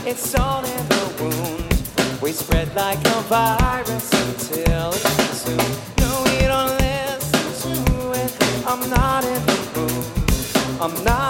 It's all in the wound. We spread like a virus until it's consumed. No, you don't listen to it. I'm not in the mood. I'm not.